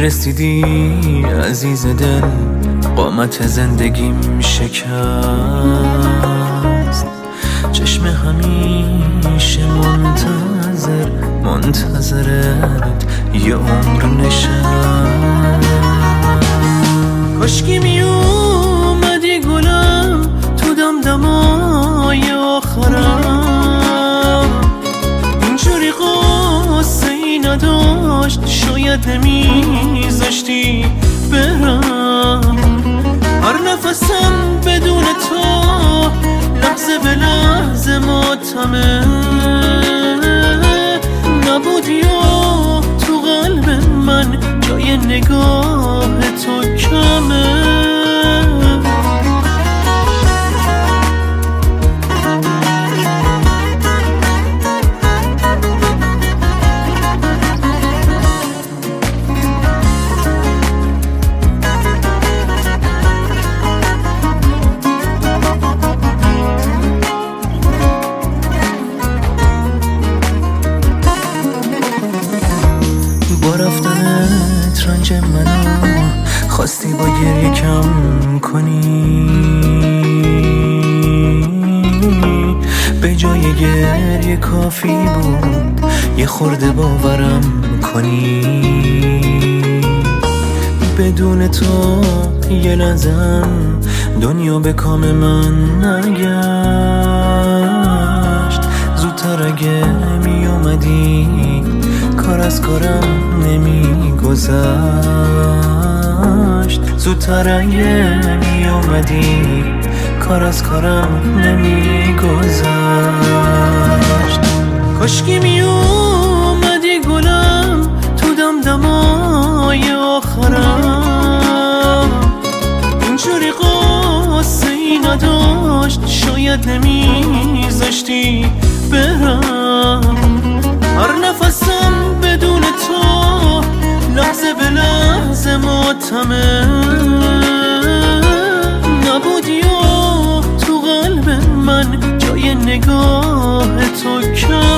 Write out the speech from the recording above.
رسیدی عزیز دل، قامت زندگیم شکست. چشم همیشه منتظرت یه عمر نشست. کاشکی می اومدی گلم تو دمدمای آخرم، اینجوری قصه ای نداشت، شاید نمیذاشتی برم. هر نفسم بدون تو لحظه به لحظه ماتمه، نبودی و تو قلب من جای نگاه تو کمه. با رفتنت رنج منو خواستی با گریه کم کنی، به جای گریه کافی بود یه خورده باورم کنی. بدون تو یه لحظم دنیا به کام من نگشت. زودتر اگه می اومدی کار از کارم نمی گذشت. زودتر اگه می اومدی کار از کارم نمی گذشت. کاشکی می اومدی گلم تو دمدمای آخرم، اینجوری قصه ای نداشت، شاید نمیذاشتی برم. هر نفسم بدون تو لحظه به لحظه ماتمه، نبودی و تو قلب من جای نگاه تو کم.